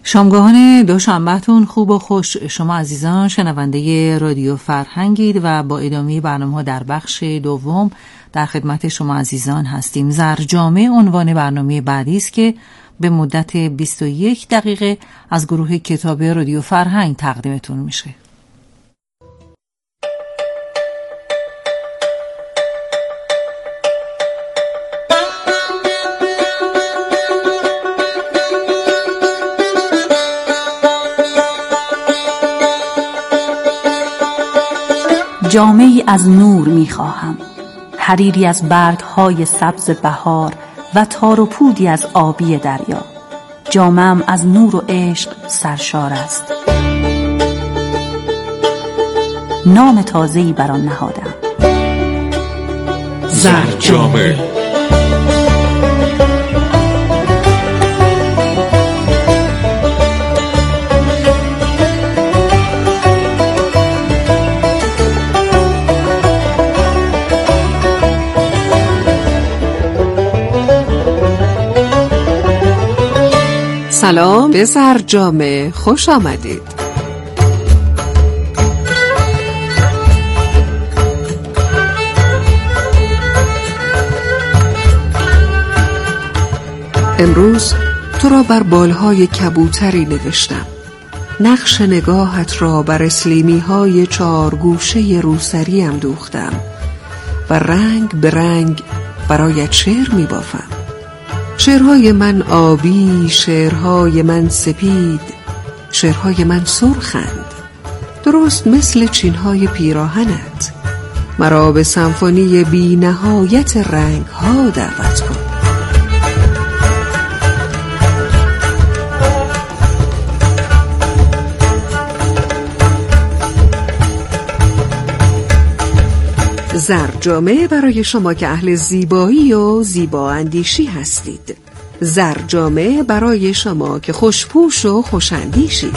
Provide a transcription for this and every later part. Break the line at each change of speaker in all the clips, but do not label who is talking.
شامگاهان دوشنبهتون خوب و خوش. شما عزیزان شنونده رادیو فرهنگید و با ادامه برنامه‌ها در بخش دوم در خدمت شما عزیزان هستیم. زرجامه عنوان برنامه بعدی است که به مدت 21 دقیقه از گروه کتاب رادیو فرهنگ تقدیمتون میشه.
جامه‌ای از نور می‌خواهم، حریری از برگ‌های سبز بهار و تار و پودی از آبی دریا. جامه‌ام از نور و عشق سرشار است. نام تازه‌ای بر آن نهادم.
زرجامه.
سلام به زرجامه، خوش آمدید. امروز تو را بر بالهای کبوتری نوشتم. نقش نگاهت را بر اسلیمی‌های چارگوشه روسریم دوختم و رنگ به رنگ برایت شعر می‌بافم. شعرهای من آبی، شعرهای من سپید، شعرهای من سرخند، درست مثل چینهای پیراهنت. مرا به سمفونی بی نهایت رنگها دعوت کن. زرجامه برای شما که اهل زیبایی و زیبا اندیشی هستید. زرجامه برای شما که خوشپوش و خوشاندیشید.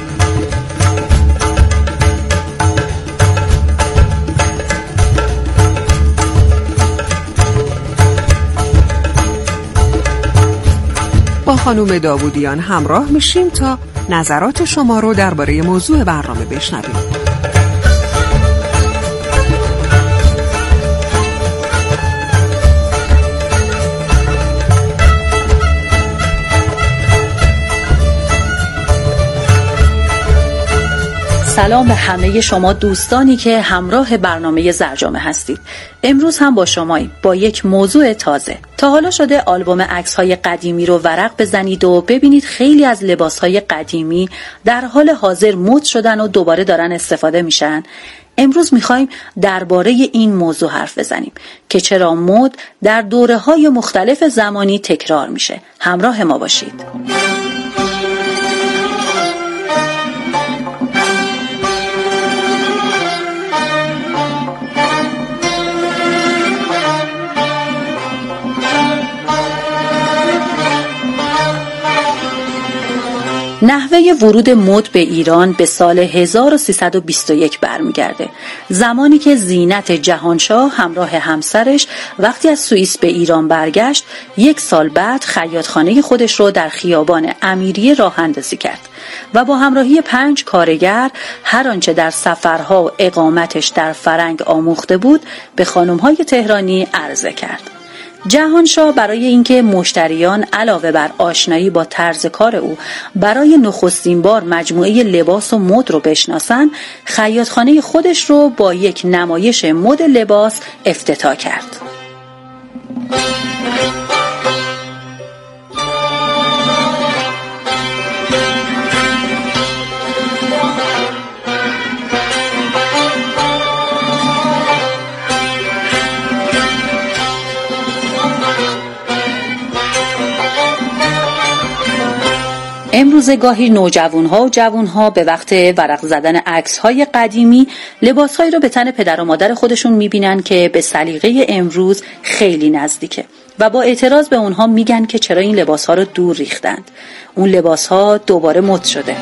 با خانم داوودیان همراه میشیم تا نظرات شما رو درباره موضوع برنامه بشنویم.
سلام به همه شما دوستانی که همراه برنامه زرجامه هستید. امروز هم با شماییم با یک موضوع تازه. تا حالا شده آلبوم عکس‌های قدیمی رو ورق بزنید و ببینید خیلی از لباس‌های قدیمی در حال حاضر مد شدن و دوباره دارن استفاده میشن. امروز میخوایم درباره این موضوع حرف بزنیم که چرا مد در دوره‌های مختلف زمانی تکرار میشه. همراه ما باشید. نحوه ورود مد به ایران به سال 1321 برمیگرده، زمانی که زینت جهانشاه همراه همسرش وقتی از سوئیس به ایران برگشت، یک سال بعد خیاطخانه خودش رو در خیابان امیریه راه اندازی کرد و با همراهی 5 کارگر هر آنچه در سفرها و اقامتش در فرنگ آموخته بود به خانم‌های تهرانی عرضه کرد. جهانشاه برای اینکه مشتریان علاوه بر آشنایی با طرز کار او برای نخستین بار مجموعه لباس و مد رو بشناسن، خیاطخانه خودش رو با یک نمایش مد لباس افتتاح کرد. امروزه گاهی نوجوان‌ها و جوان‌ها به وقت ورق زدن عکس‌های قدیمی لباس‌هایی رو به تن پدر و مادر خودشون می‌بینن که به سلیقه امروز خیلی نزدیکه و با اعتراض به اونها میگن که چرا این لباس‌ها رو دور ریختند. اون لباس‌ها دوباره مد شده.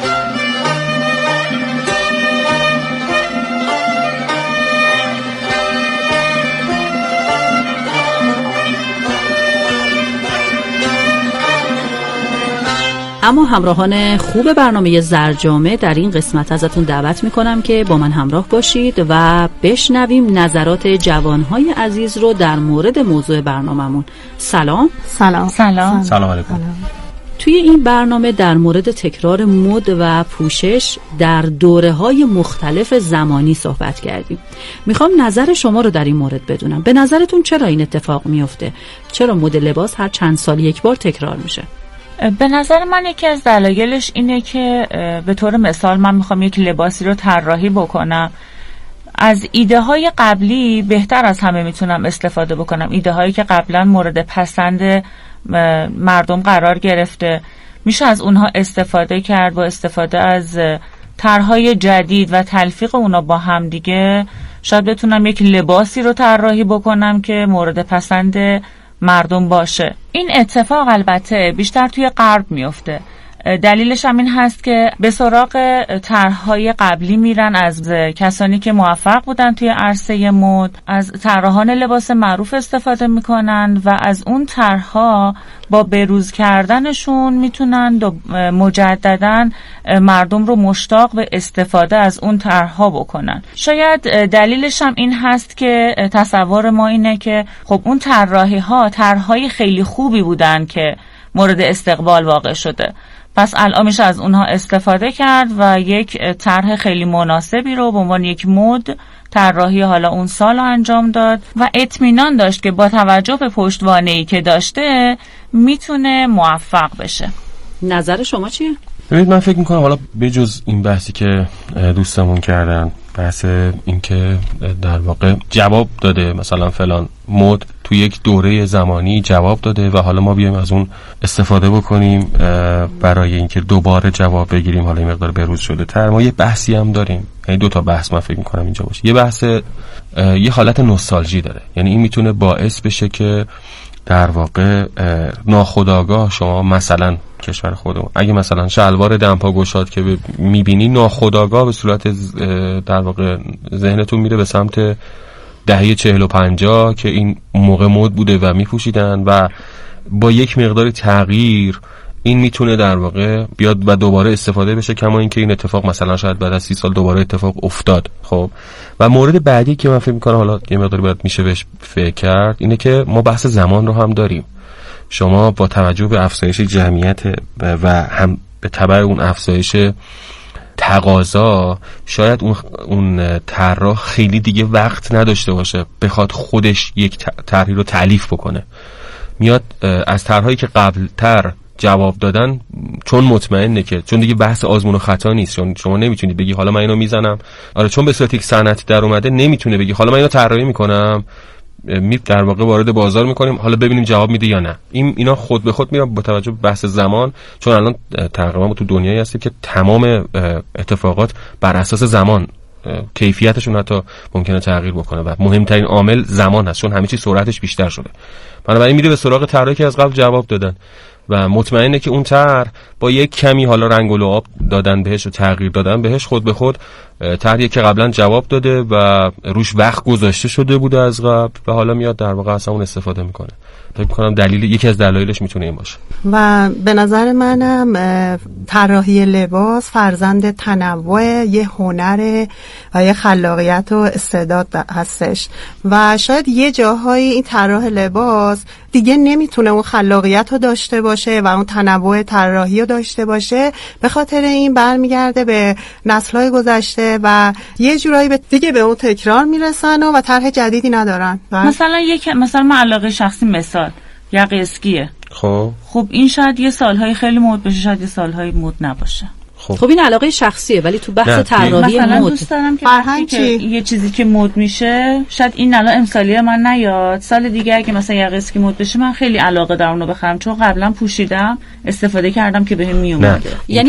اما همراهان خوب برنامه زرجامه در این قسمت ازتون دعوت میکنم که با من همراه باشید و بشنویم نظرات جوانهای عزیز رو در مورد موضوع برنامه‌مون. سلام
علیکم.
توی این برنامه در مورد تکرار مد و پوشش در دوره‌های مختلف زمانی صحبت کردیم. میخوام نظر شما رو در این مورد بدونم. به نظرتون چرا این اتفاق میفته؟ چرا مد لباس هر چند سال یک بار تکرار میشه؟
به نظر من یکی از دلایلش اینه که به طور مثال من میخوام یک لباسی رو طراحی بکنم، از ایده های قبلی بهتر از همه میتونم استفاده بکنم. ایده هایی که قبلا مورد پسند مردم قرار گرفته میشه از اونها استفاده کرد. با استفاده از طرحهای جدید و تلفیق اونا با هم دیگه شاید بتونم یک لباسی رو طراحی بکنم که مورد پسند مردم باشه. این اتفاق البته بیشتر توی غرب میفته. دلیلش هم این هست که به سراغ طرحهای قبلی میرن، از کسانی که موفق بودن توی عرصه مد، از طراحان لباس معروف استفاده میکنن و از اون طرحها با بروز کردنشون میتونن مجدداً مردم رو مشتاق به استفاده از اون طرحها بکنن. شاید دلیلش هم این هست که تصور ما اینه که خب اون طرحهای خیلی خوبی بودن که مورد استقبال واقع شده، پس الان میشه از اونها استفاده کرد و یک طرح خیلی مناسبی رو به عنوان یک مد طراحی حالا اون سال انجام داد و اطمینان داشت که با توجه به پشتوانه‌ای که داشته میتونه موفق بشه.
نظر شما چیه؟
ببینید، من فکر میکنم حالا بجز این بحثی که دوستمون کردن، بحث این که در واقع جواب داده، مثلا فلان مد تو یک دوره زمانی جواب داده و حالا ما بیایم از اون استفاده بکنیم برای اینکه دوباره جواب بگیریم، حالا این مقدار بروز شده تر. ما یه بحثی هم داریم، یعنی دو تا بحث من فکر میکنم اینجا باشه. یه بحث یه حالت نوستالژی داره، یعنی این میتونه باعث بشه که در واقع ناخودآگاه شما مثلا کشور خودمون اگه مثلا شلوار دمپا گشاد که میبینی، ناخودآگاه به صورت در واقع ذهنتون میره به سمت دهه 40 و 50 که این موقع مد بوده و میپوشیدن و با یک مقدار تغییر این میتونه در واقع بیاد و دوباره استفاده بشه، کما اینکه این اتفاق مثلا شاید بعد از 30 سال دوباره اتفاق افتاد. خب و مورد بعدی که من فکر میکنم حالا یه مقداری باید میشه بهش فکر کرد اینه که ما بحث زمان رو هم داریم. شما با توجه به افزایش جمعیت و هم به تبع اون افزایش تقاضا شاید اون طراح خیلی دیگه وقت نداشته باشه بخواد خودش یک طرحی رو تألیف بکنه. میاد از طرحهایی که قبلتر جواب دادن، چون مطمئنه که چون دیگه بحث آزمون و خطا نیست، چون شما نمیتونید بگی حالا من اینو میزنم، آره چون به صورت یک صنعتی در اومده نمیتونه بگی حالا من اینو طراحی میکنم، در واقع وارد بازار میکنیم حالا ببینیم جواب میده یا نه. اینا خود به خود میره با توجه به بحث زمان، چون الان تقریبا ما تو دنیایی هستیم که تمام اتفاقات بر اساس زمان کیفیتشون حتی ممکنه تغییر بکنه و مهمترین عامل زمان هست، چون همه چی سرعتش بیشتر شده. بنابراین میره به سراغ طرحی که از قبل جواب دادن و مطمئنه که اون طرح با یک کمی حالا رنگ و لعاب دادن بهش و تغییر دادن بهش، خود به خود طرحی که قبلا جواب داده و روش وقت گذاشته شده بوده از قبل و حالا میاد در واقع اصلا اون استفاده میکنه. فکر می‌کنم یکی از دلایلش میتونه این باشه.
و به نظر منم طراحی لباس فرزند تنوع یه هنر و یه خلاقیت و استعداد هستش و شاید یه جاهایی این طراح لباس دیگه نمیتونه اون خلاقیت رو داشته باشه و اون تنوع طراحی رو داشته باشه، به خاطر این برمیگرده به نسل‌های گذشته و یه جورایی دیگه به اون تکرار میرسن و طرح جدیدی ندارن.
مثلا من علاقه شخصی مثال یقه اسکیه. خب این شاید یه سالهای خیلی مد بشه، شاید یه سالهای مد نباشه.
خب این علاقه شخصیه، ولی تو بحث طراحی
مثلا دوست دارم که یه چیزی که مد میشه شاید این الان امسالی من نیاد، سال دیگه اگه مثلا یقه اسکی مد بشه من خیلی علاقه دارم اونو بخرم، چون قبلا پوشیدم استفاده کردم که بهم میومد.
یعنی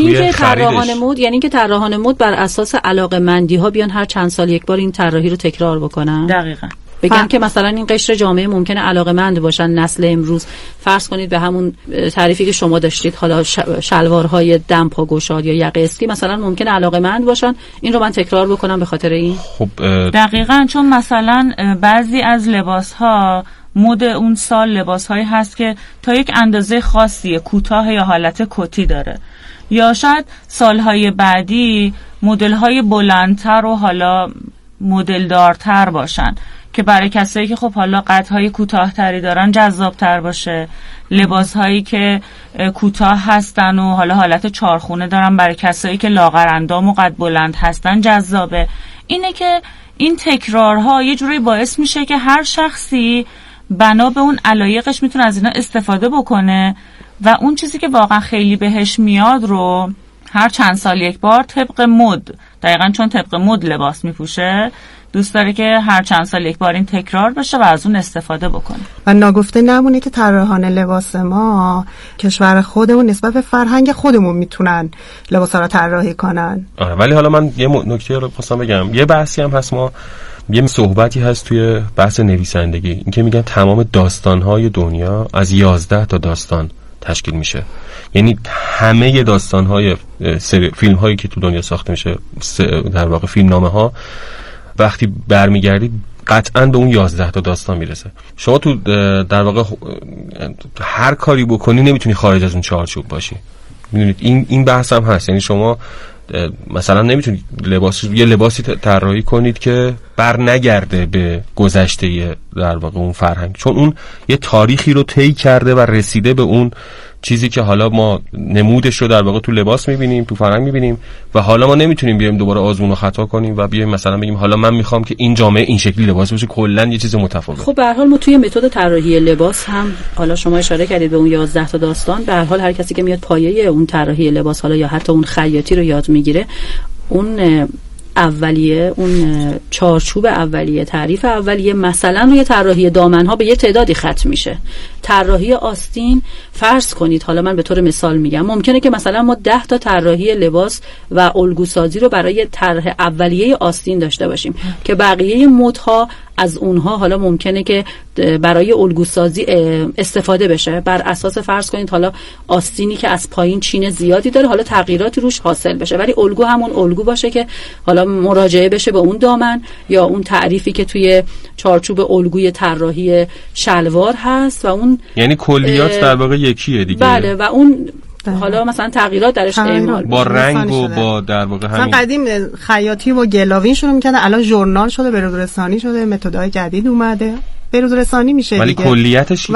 اینکه طراحان مد بر اساس علاقه‌مندی ها بیان هر چند سال یک بار این طراحی رو تکرار بکنن.
دقیقاً.
بگن که مثلا این قشر جامعه ممکنه علاقه‌مند باشن، نسل امروز فرض کنید به همون تعریفی که شما داشتید، حالا شلوارهای دمپا گشاد یا یقه اسکی مثلا ممکنه علاقه‌مند باشن، این رو من تکرار بکنم به خاطر این.
خب دقیقاً، چون مثلا بعضی از لباس‌ها مد اون سال لباسهایی هست که تا یک اندازه خاصی کوتاه یا حالت کتی داره، یا شاید سالهای بعدی مدل‌های بلندتر و حالا مدلدارتر باشن که برای کسایی که خب حالا قدهای کوتاه‌تری دارن جذاب‌تر باشه. لباس‌هایی که کوتاه هستن و حالا حالت چارخونه دارن برای کسایی که لاغرندام و قد بلند هستن جذابه. اینه که این تکرارها یه جوری باعث میشه که هر شخصی بنا به اون علایقش میتونه از اینا استفاده بکنه و اون چیزی که واقعا خیلی بهش میاد رو هر چند سال یک بار طبق مد، دقیقاً چون طبق مد لباس میپوشه، دوست داره که هر چند سال یک بار این تکرار بشه و از اون استفاده بکنه.
و ناگفته نمونه که طراحان لباس ما کشور خودمون نسبت به فرهنگ خودمون میتونن لباسا رو طراحی کنن.
ولی حالا من یه نکته رو خواستم بگم. یه بحثی هم هست، ما یه صحبتی هست توی بحث نویسندگی، این که میگن تمام داستان‌های دنیا از 11 تا داستان تشکیل میشه. یعنی همه داستان‌های فیلم‌هایی که تو دنیا ساخته میشه، در واقع فیلمنامه‌ها، وقتی برمیگردی قطعاً به اون 11 تا داستان میرسه. شما تو در واقع هر کاری بکنی نمیتونی خارج از اون چارچوب باشی. میدونید این بحث هم هست. یعنی شما مثلا نمیتونید یه لباسی طراحی کنید که بر نگرده به گذشته در واقع اون فرهنگ، چون اون یه تاریخی رو طی کرده و رسیده به اون چیزی که حالا ما نمودش رو در واقع تو لباس میبینیم، تو فرهنگ میبینیم و حالا ما نمیتونیم بیایم دوباره آزمون و خطا کنیم و بیایم مثلا بگیم حالا من میخوام که این جامعه این شکلی لباس بشه، کلا یه چیز متفاوت.
خب به هر حال ما توی متد طراحی لباس هم حالا شما اشاره کردید به اون 11 تا داستان، به هر حال هر کسی که میاد پایه اون طراحی لباس حالا یا حتی اون خیاطی رو یاد میگیره، اون اولیه، اون چارچوب اولیه، تعریف اولیه، مثلا روی طراحی دامنها به یه تعدادی ختم میشه. طراحی آستین فرض کنید، حالا من به طور مثال میگم، ممکنه که مثلا ما 10 تا طراحی لباس و الگوسازی رو برای طرح اولیه آستین داشته باشیم که بقیه مدها از اونها حالا ممکنه که برای الگوسازی استفاده بشه. بر اساس فرض کنید حالا آستینی که از پایین چین زیادی داره، حالا تغییراتی روش حاصل بشه، ولی الگو همون الگو باشه که حالا مراجعه بشه به اون دامن یا اون تعریفی که توی چارچوب الگوی طراحی شلوار هست و اون
یعنی کلیات در واقع یکیه دیگه.
بله، و اون حالا مثلا تغییرات درش اعمال
با رنگ و با در واقع همین
قدیم خیاطی و گلاوین شروع می‌کردن، الان ژورنال شده، بروزرسانی شده، متدهای جدید اومده، بروزرسانی میشه
ولی
دیگه.
کلیتش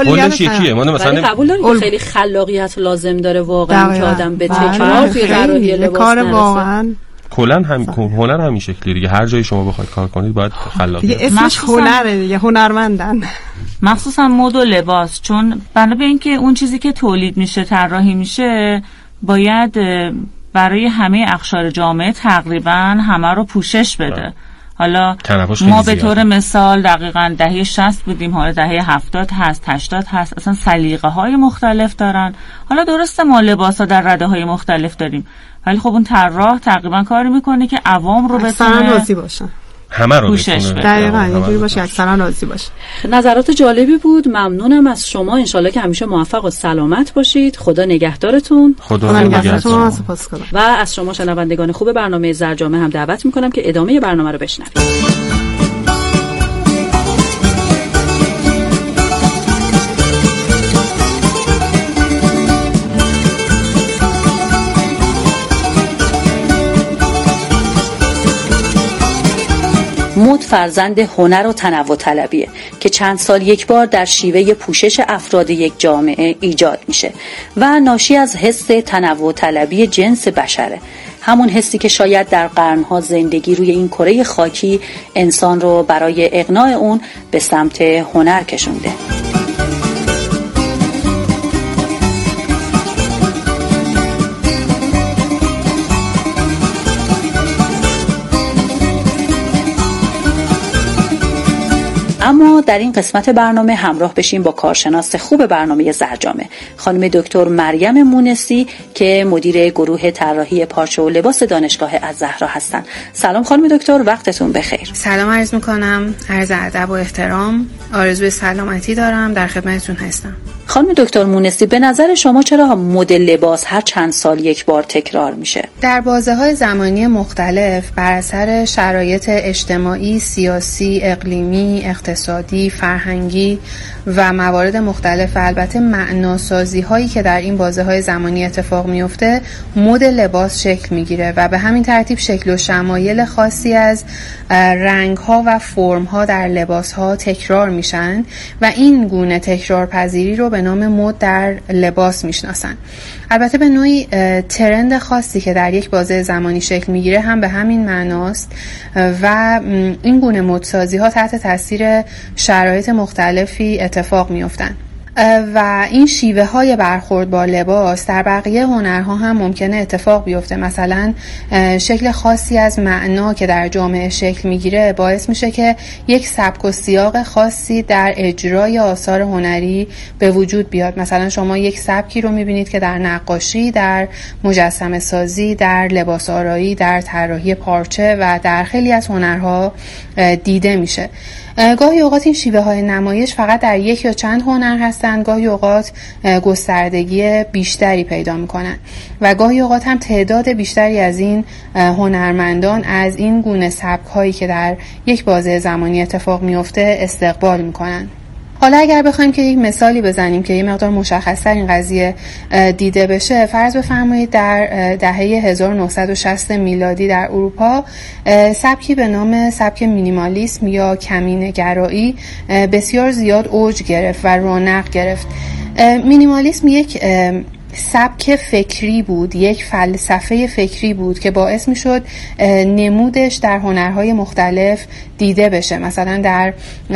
یکیه. ما مثلا
قبول داریم که خیلی خلاقیت لازم داره واقعا که آدم به تکرار توی طراحی لباس
کار واقعا
کلا هنر همین شکلی دیگه. هر جایی شما بخواید کار کنید باید خلاقیت.
دیگه اسمش هنره دیگه، هنرمندن.
مخصوصا مد و لباس، چون بنا به اینکه اون چیزی که تولید میشه، طراحی میشه، باید برای همه اقشار جامعه تقریبا همه رو پوشش بده. حالا ما به طور مثال دقیقاً دهه 60 بودیم، حالا دهه 70 هست، 80 هست، اصلا سلیقه‌های مختلف دارن. حالا درسته ما لباسا در رده‌های مختلف داریم، ولی خب اون طراح تقریبا کاری میکنه که عوام رو بتونه
راضی باشن،
همه رو بتونه
دقیقاً اینجوری باشه، اکثرا راضی باشه.
نظرات جالبی بود، ممنونم از شما. انشالله که همیشه موفق و سلامت باشید. خدا نگهدارتون.
خدا نگهدارتون.
و از شما شنوندگان خوب برنامه زرجامه هم دعوت میکنم که ادامه برنامه رو بشنوید. مد فرزند هنر و تنوع طلبیه که چند سال یک بار در شیوه پوشش افراد یک جامعه ایجاد میشه و ناشی از حس تنوع طلبی جنس بشره، همون حسی که شاید در قرنها زندگی روی این کره خاکی انسان رو برای اقناع اون به سمت هنر کشونده. اما در این قسمت برنامه همراه بشیم با کارشناس خوب برنامه زرجامه، خانم دکتر مریم مونسی که مدیر گروه طراحی پارچه و لباس دانشگاه الزهرا هستند. سلام خانم دکتر، وقتتون بخیر.
سلام عرض میکنم، عرض ادب و احترام، آرزوی سلامتی دارم، در خدمتتون هستم.
خانم دکتر مونسی، به نظر شما چرا مد لباس هر چند سال یک بار تکرار میشه؟
در بازه‌های زمانی مختلف بر اثر شرایط اجتماعی، سیاسی، اقلیمی، اقتصادی، مذهبی، فرهنگی و موارد مختلف و البته معناسازی هایی که در این بازه های زمانی اتفاق میفته مد لباس شکل میگیره و به همین ترتیب شکل و شمایل خاصی از رنگ ها و فرم ها در لباس ها تکرار میشن و این گونه تکرار پذیری رو به نام مد در لباس میشناسن. البته به نوعی ترند خاصی که در یک بازه زمانی شکل میگیره هم به همین معناست و این گونه مدسازی ها تحت تاثیر شرایط مختلفی اتفاق میافتن و این شیوه های برخورد با لباس در بقیه هنرها هم ممکنه اتفاق بیفته. مثلا شکل خاصی از معنا که در جامعه شکل میگیره باعث میشه که یک سبک و سیاق خاصی در اجرای آثار هنری به وجود بیاد. مثلا شما یک سبکی رو میبینید که در نقاشی، در مجسمه سازی، در لباس آرایی، در طراحی پارچه و در خیلی از هنرها دیده میشه. گاهی اوقات این شیوه های نمایش فقط در یک یا چند هنر هستند، گاهی اوقات گستردگی بیشتری پیدا میکنن و گاهی اوقات هم تعداد بیشتری از این هنرمندان از این گونه سبک هایی که در یک بازه زمانی اتفاق میفته استقبال میکنن. حالا اگر بخوایم که یک مثالی بزنیم که یه مقدار مشخص‌تر این قضیه دیده بشه، فرض بفرمایید در دهه 1960 میلادی در اروپا سبکی به نام سبک مینیمالیسم یا کمینه‌گرایی بسیار زیاد اوج گرفت و رونق گرفت. مینیمالیسم یک سبک فکری بود، یک فلسفه فکری بود که باعث می شد نمودش در هنرهای مختلف دیده بشه، مثلا در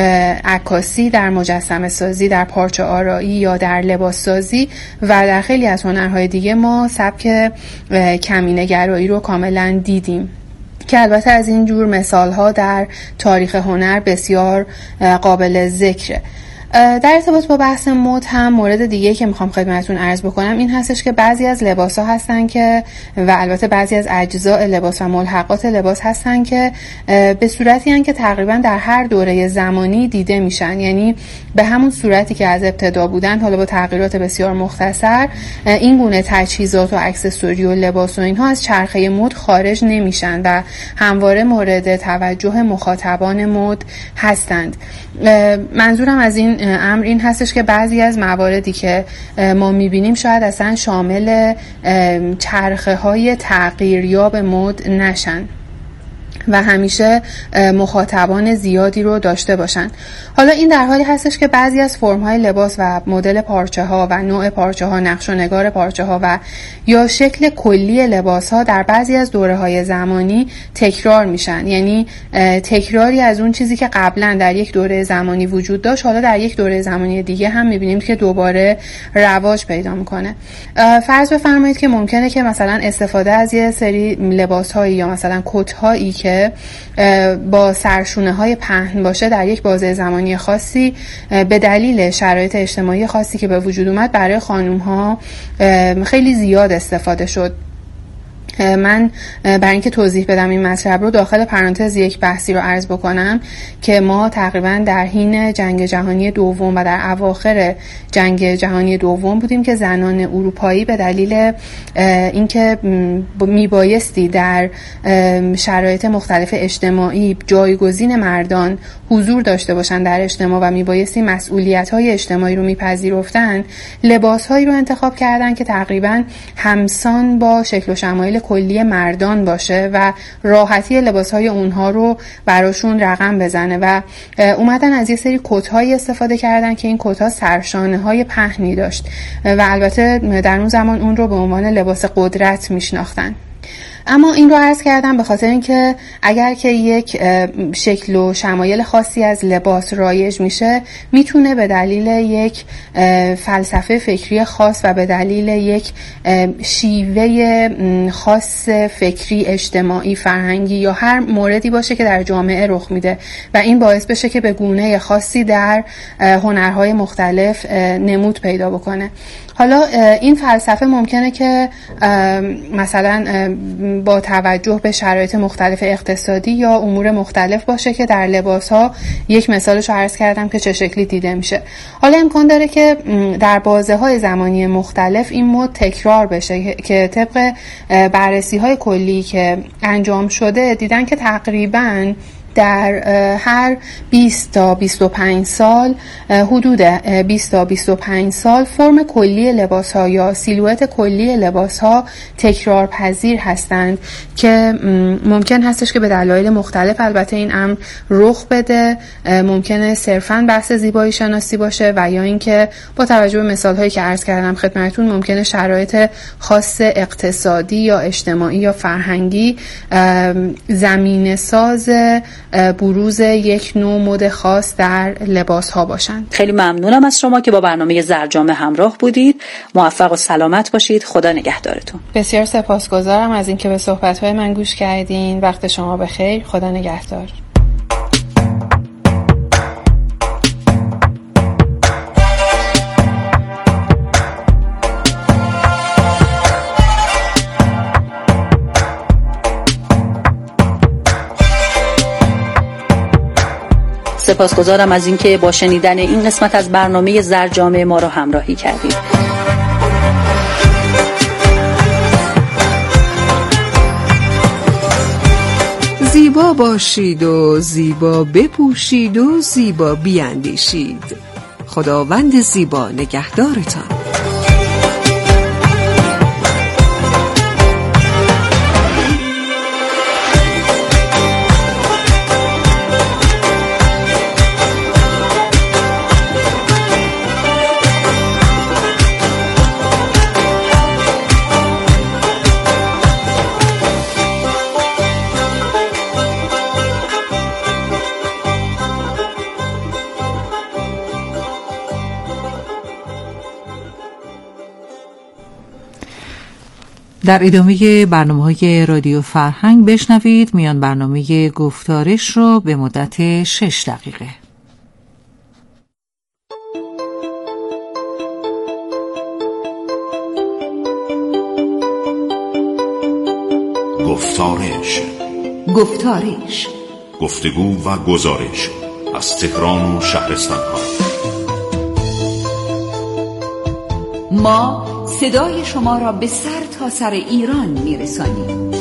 عکاسی، در مجسمه سازی، در پارچه آرایی یا در لباس سازی و در خیلی از هنرهای دیگه ما سبک کمینه‌گرایی رو کاملا دیدیم که البته از این جور مثالها در تاریخ هنر بسیار قابل ذکره. در ارتباط با بحث مد هم مورد دیگه که میخوام خدمتتون عرض بکنم این هستش که بعضی از لباس‌ها هستن که و البته بعضی از اجزاء لباس و ملحقات لباس هستن که به صورتی هستن که تقریبا در هر دوره زمانی دیده میشن، یعنی به همون صورتی که از ابتدا بودن حالا با تغییرات بسیار مختصر این گونه تجهیزات و اکسسوری و لباس و اینها از چرخه مد خارج نمیشن و همواره مورد توجه مخاطبان مد هستند. منظورم از این امر این هستش که بعضی از مواردی که ما میبینیم شاید اصلا شامل چرخه های تغییریاب مد نشن و همیشه مخاطبان زیادی رو داشته باشن. حالا این در حالی هستش که بعضی از فرم‌های لباس و مدل پارچه ها و نوع پارچه ها، نقش و نگار پارچه ها و یا شکل کلی لباس ها در بعضی از دوره‌های زمانی تکرار میشن، یعنی تکراری از اون چیزی که قبلا در یک دوره زمانی وجود داشت حالا در یک دوره زمانی دیگه هم میبینیم که دوباره رواج پیدا میکنه. فرض بفرمایید که ممکنه که مثلا استفاده از یه سری لباس‌هایی یا مثلا کت‌هایی که با سرشونه های پهن باشه در یک بازه زمانی خاصی به دلیل شرایط اجتماعی خاصی که به وجود اومد برای خانوم ها خیلی زیاد استفاده شد. من برای اینکه توضیح بدم این مطلب رو داخل پرانتز یک بحثی رو عرض بکنم که ما تقریبا در حین جنگ جهانی دوم و در اواخر جنگ جهانی دوم بودیم که زنان اروپایی به دلیل اینکه میبایستی در شرایط مختلف اجتماعی جایگزین مردان حضور داشته باشن در اجتماع و میبایستی مسئولیت‌های اجتماعی رو میپذیرفتن، لباس‌هایی رو انتخاب کردن که تقریبا همسان با شکل و شمایل کلی مردان باشه و راحتی لباس‌های اونها رو براشون رقم بزنه و اومدن از یه سری کت‌های استفاده کردن که این کت‌ها سرشانه‌های پهنی داشت و البته در اون زمان اون رو به عنوان لباس قدرت میشناختن. اما این رو عرض کردم به خاطر اینکه اگر که یک شکل و شمایل خاصی از لباس رایج میشه میتونه به دلیل یک فلسفه فکری خاص و به دلیل یک شیوه خاص فکری، اجتماعی، فرهنگی یا هر موردی باشه که در جامعه رخ میده و این باعث بشه که به گونه خاصی در هنرهای مختلف نمود پیدا بکنه. حالا این فلسفه ممکنه که مثلا با توجه به شرایط مختلف اقتصادی یا امور مختلف باشه که در لباس‌ها یک مثالش رو عرض کردم که چه شکلی دیده میشه. حالا امکان داره که در بازه‌های زمانی مختلف این مد تکرار بشه که طبق بررسی‌های کلی که انجام شده دیدن که تقریباً در هر 20 تا 25 سال، حدود 20 تا 25 سال فرم کلی لباس‌ها یا سیلوئت کلی لباس‌ها تکرار پذیر هستند که ممکن هستش که به دلایل مختلف البته این امر رخ بده. ممکنه صرفاً بحث زیبایی شناسی باشه و یا اینکه با توجه به مثال‌هایی که عرض کردم خدمتتون ممکنه شرایط خاص اقتصادی یا اجتماعی یا فرهنگی زمینه ساز بروز یک نوع مد خاص در لباس ها باشند.
خیلی ممنونم از شما که با برنامه زرجامه همراه بودید. موفق و سلامت باشید. خدا نگهدارتون.
بسیار سپاسگزارم از اینکه به صحبت‌های من گوش کردین. وقت شما بخیر. خدا نگهدار.
سپاسگزارم از اینکه با شنیدن این قسمت از برنامه زرجامه ما را همراهی کردید.
زیبا باشید و زیبا بپوشید و زیبا بیاندیشید. خداوند زیبا نگهدارتان.
در ادامه برنامه‌های رادیو فرهنگ بشنوید میان برنامه گفتارش رو به مدت 6 دقیقه.
گفتارش گفتگو و گزارش از تهران و شهرستان‌ها.
ما صدای شما را به سر تا سر ایران میرسانیم.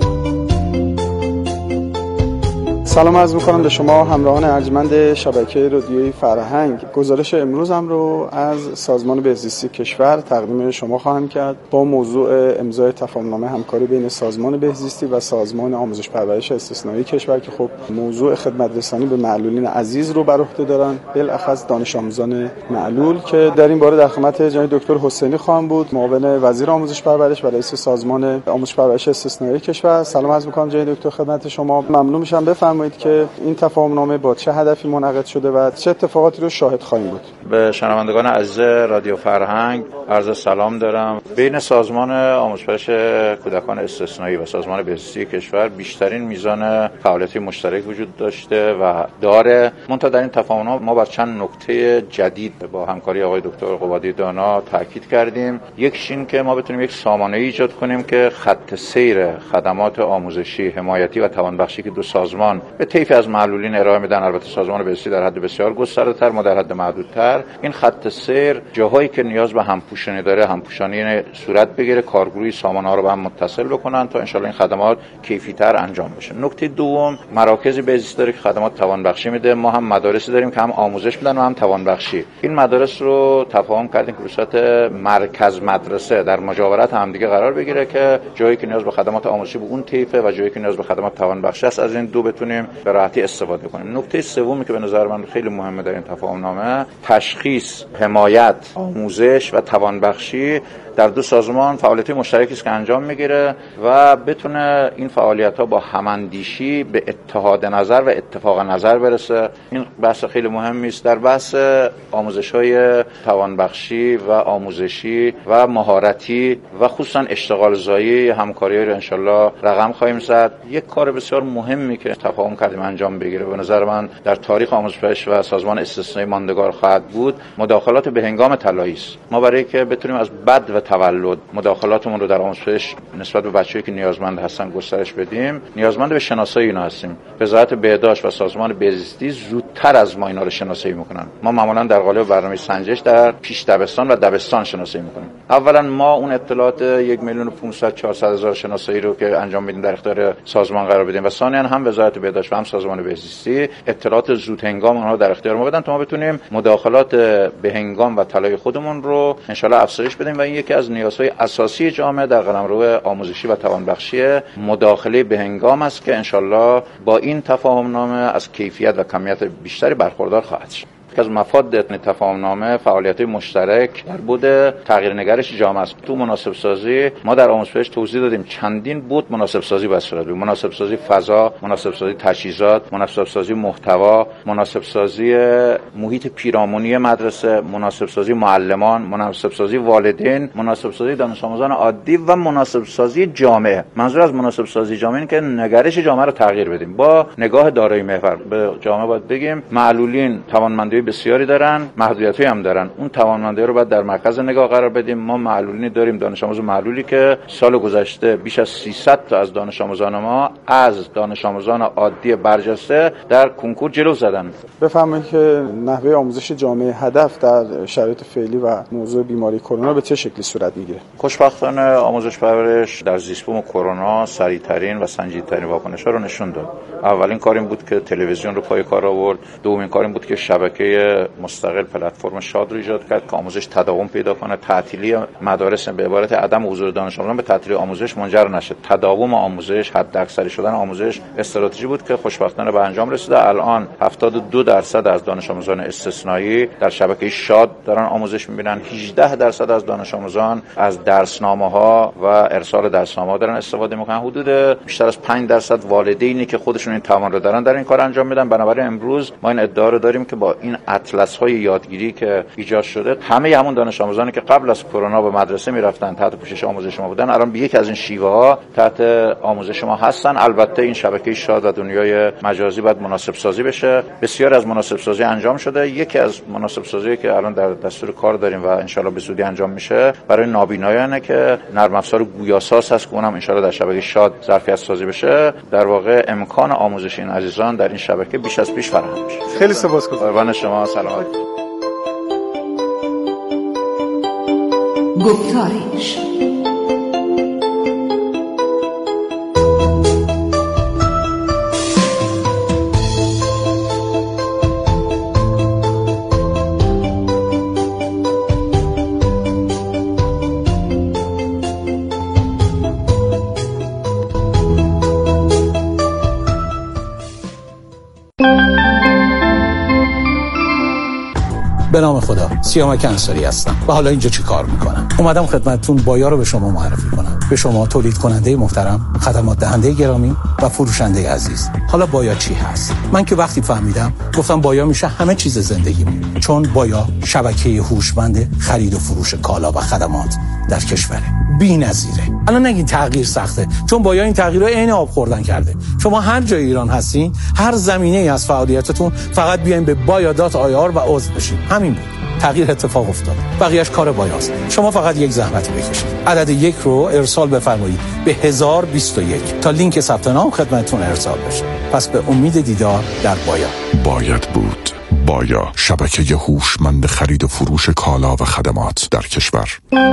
سلام عرض می‌کنم به شما همراهان ارجمند شبکه رادیویی فرهنگ. گزارش امروزم رو از سازمان بهزیستی کشور تقدیم شما خواهم کرد با موضوع امضای تفاهم‌نامه همکاری بین سازمان بهزیستی و سازمان آموزش پرورش استثنایی کشور که خب موضوع خدمت‌رسانی به معلولین عزیز رو بر عهده دارن، بالاخص دانش آموزان معلول، که در این باره در خدمت جناب دکتر حسینی خواهم بود، معاون وزیر آموزش پرورش و رئیس سازمان آموزش پرورش استثنایی کشور. سلام عرض می‌کنم جناب دکتر خدمت شما. ممنون میشم بفرمایید که این تفاهم‌نامه با چه هدفی منعقد شده و چه اتفاقاتی رو شاهد خواهیم بود.
به شنوندگان عزیز رادیو فرهنگ عرض سلام دارم. بین سازمان آموزش پرورش کودکان استثنایی و سازمان بهزیستی کشور بیشترین میزان فعالیت مشترک وجود داشته و داره. منتها در این تفاهم‌نامه ما بر چند نکته جدید با همکاری آقای دکتر قبادی دانا تاکید کردیم. یکیش این که ما بتونیم یک سامانه ایجاد کنیم که خط سیر خدمات آموزشی، حمایتی و توانبخشی که دو سازمان به طیفی از معلولین ارائه میدن، البته سازمان بهزیستی در حد بسیار گسترده‌تر، ما در حد محدودتر، این خط سیر جاهایی که نیاز به همپوشانی داره همپوشانی صورت بگیره، کارگروهی سامانه‌ها رو با هم متصل بکنن تا انشالله این خدمات کیفی‌تر انجام بشه. نکته دوم، مراکز بهزیستی داره که خدمات توانبخشی میده. ما هم مدارسی داریم که هم آموزش میدن و هم توانبخشی. این مدارس رو تفاهم کردیم که به صورت مرکز مدرسه در مجاورت همدیگه قرار بگیره که جایی که نیاز به خدمات آموزشی به اون طیفه و جایی که نیاز به خدمات توانبخشی است از این دو بتونیم به راحتی استفاده کنیم. نکته سومی که به نظر من خیلی مهمه در این تفاهم‌نامه، تشخیص، حمایت، آموزش و توانبخشی در دو سازمان فعالیت مشترکی است که انجام میگیره و بتونه این فعالیت‌ها با هماندیشی به اتحاد نظر و اتفاق نظر برسه. این بحث خیلی مهمی است. در بحث آموزش‌های توانبخشی و آموزشی و مهارتی و خصوصا اشتغال زایی همکاری‌ها رو انشالله رقم خواهیم زد. یک کار بسیار مهمی که تفاهم کردیم انجام بگیره به نظر من در تاریخ آموزش پرورش و سازمان استثنایی ماندگار خواهد بود، مداخلات به هنگام طلایی است. ما برای که بتونیم از بد و تولد مداخلاتمون رو در آموزش نسبت به بچه‌ای که نیازمند هستن گسترش بدیم، نیازمند به شناسایی اینا هستیم. وزارت بهداشت و سازمان بهزیستی زودتر از ما اینا رو شناسایی میکنن. ما معمولا در قالب برنامه سنجش در پیش دبستان و دبستان شناسایی میکنیم. اولا ما اون اطلاعات 1,500,000-400,000 شناسایی رو که انجام میدیم در اختیار سازمان قرار بدیم و ثانیاً هم وزارت بهداشت و هم سازمان بهزیستی اطلاعات زود هنگام اونها در اختیار ما بدن تا ما بتونیم مداخلات به هنگام و طلای خودمون رو ان شاءالله افزایش بدیم و این یکی از نیازهای اساسی جامعه در قلمرو آموزشی و توانبخشی مداخله به هنگام است که ان شاءالله با این تفاهم‌نامه از کیفیت و کمیت بیشتری برخوردار خواهد شد. از مفاد تفاهم‌نامه فعالیت‌های مشترک در بود تغییرنگرش جامعه است. تو مناسب سازی ما در آموزش توضیح دادیم چندین بود مناسب سازی باید صورت بگیره. مناسب سازی فضا، مناسب سازی تجهیزات، مناسب سازی محتوا، مناسب سازی محیط پیرامونی مدرسه، مناسب سازی معلمان، مناسب سازی والدین، مناسب سازی دانش آموزان عادی و مناسب سازی جامعه. منظور از مناسب سازی جامعه این که نگرش جامعه رو تغییر بدیم. با نگاه دارای محور به جامعه باید بگیم معلولین توانمندی بسیاری دارن، محدودیت‌هایی هم دارن. اون توانمندی رو باید در مرکز نگاه قرار بدیم. ما معلولینی داریم، دانش آموز معلولی که سال گذشته بیش از 300 تا از دانش آموزان ما از دانش آموزان عادی برجسته در کنکور جلو زدن.
بفهمید که نحوه آموزش جامعه هدف در شرایط فعلی و موضوع بیماری کرونا به چه شکلی صورت میگیره؟
خوشبختانه آموزش پرورش در زیست‌بوم کرونا سریع‌ترین و سنجیده‌ترین واکنش‌ها رو نشون داد. اولین کار این بود که تلویزیون رو پای کار آورد، دومین کار این بود که شبکه مستقل پلتفرم شاد رو ایجاد کرد که آموزش تداوم پیدا کنه. تعطیلی مدارس به عبارت عدم حضور دانش آموزان به تعطیلی آموزش منجر نشه. تداوم آموزش، حداکثری شدن آموزش استراتژی بود که خوشبختانه به انجام رسیده. الان 72% از دانش آموزان استثنایی در شبکه شاد دارن آموزش می‌بینن. 18% از دانش آموزان از درسنامه‌ها و ارسال درسنامه‌ها دارن استفاده می‌کنن. حدود بیشتر از 5% والدینی که خودشون این توان رو دارن در این کار انجام میدن. بنابراین امروز ما این ادعا رو داریم که با این اطلس‌های یادگیری که ایجاد شده همه همون دانش آموزانی که قبل از کرونا به مدرسه میرفتن تحت پوشش آموزش ما بودن الان به یک از این شیوه‌ها تحت آموزش ما هستن. البته این شبکه شاد و دنیای مجازی باید مناسب سازی بشه. بسیار از مناسب سازی انجام شده. یکی از مناسب سازی که الان در دستور کار داریم و ان شاءالله به زودی انجام میشه برای نابینایانه که نرم افزار گویاساز هست که اونم ان شاءالله در شبکه شاد ظرفیت سازی بشه. در واقع امکان آموزش این عزیزان در این شبکه بیش از پیش فراهم میشه.
خیلی سپاسگزارم.
قربان شما. سلامت.
گفتارش
به نام خدا، سیامک انصاری هستم و حالا اینجا چی کار میکنم؟ اومدم خدمتتون بایا رو به شما معرفی کنم. به شما تولید کننده محترم، خدمات دهنده گرامی و فروشنده عزیز. حالا بایا چی هست؟ من که وقتی فهمیدم گفتم بایا میشه همه چیز زندگیمون. چون بایا شبکه هوشمند خرید و فروش کالا و خدمات در کشوره. بی‌نظیره. الان نگین تغییر سخته، چون بایا این تغییر رو عین آب خوردن کرده. شما هر جای ایران هستین، هر زمینه‌ای از فعالیتتون فقط بیاین به baya.ir و عضو بشین. همین بود. تغییر اتفاق افتاد. بقیه‌اش کار بایاست. شما فقط یک زحمت بکشید. عدد 1 رو ارسال بفرمایید به 1021 تا لینک ثبت نام خدمتتون ارسال بشه. پس به امید دیدار در بایا.
باید بود. بایا، شبکه هوشمند خرید و فروش کالا و خدمات در کشور.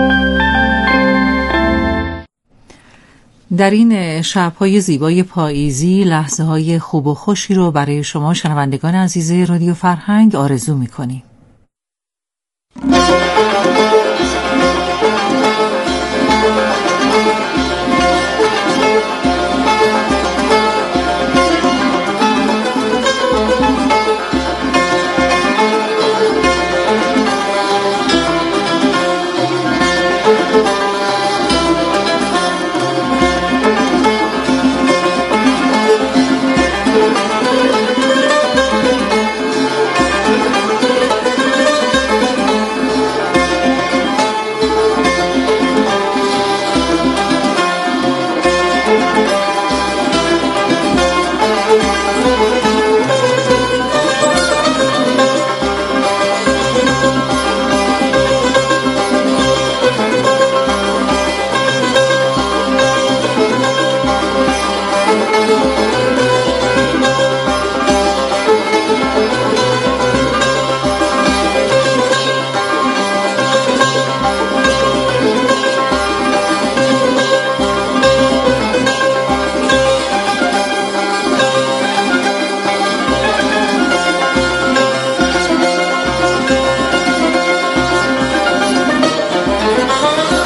در این شب‌های زیبای پاییزی لحظه‌های خوب و خوشی رو برای شما شنوندگان عزیز رادیو فرهنگ آرزو می‌کنیم.